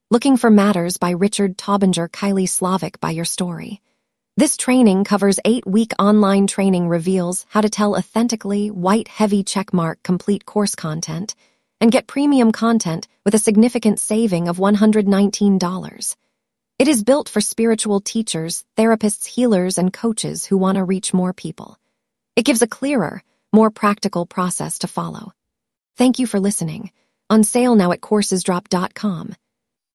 Looking for Matters by Richard Taubinger, Kylie Slavic by your story. This training covers 8-week online training, reveals how to tell authentically, white heavy checkmark complete course content, and get premium content with a significant saving of $119. It is built for spiritual teachers, therapists, healers, and coaches who want to reach more people. It gives a clearer, more practical process to follow. Thank you for listening. On sale now at coursesdrop.com.